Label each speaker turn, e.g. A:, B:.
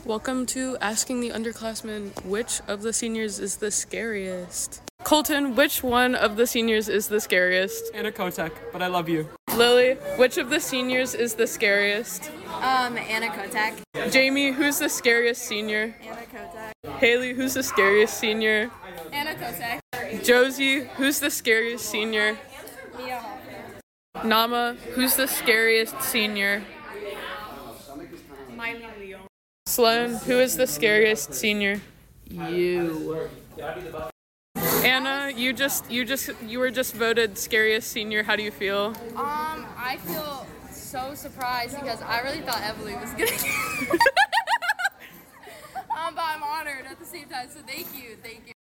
A: Welcome to Asking the Underclassmen, which of the seniors is the scariest? Colton, which one of the seniors is the scariest?
B: Anna Kotek, but I love you.
A: Lily, which of the seniors is the scariest?
C: Anna Kotek.
A: Jamie, who's the scariest senior?
C: Anna Kotek.
A: Haley, who's the scariest senior?
C: Anna Kotek.
A: Josie, who's the scariest senior?
C: Mia Hoffman.
A: Nama, who's the scariest senior?
C: Miley Leo.
A: Sloan, who is the scariest senior? You. Anna, you were just voted scariest senior. How do you feel?
C: I feel so surprised because I really thought Emily was gonna but I'm honored at the same time, so thank you.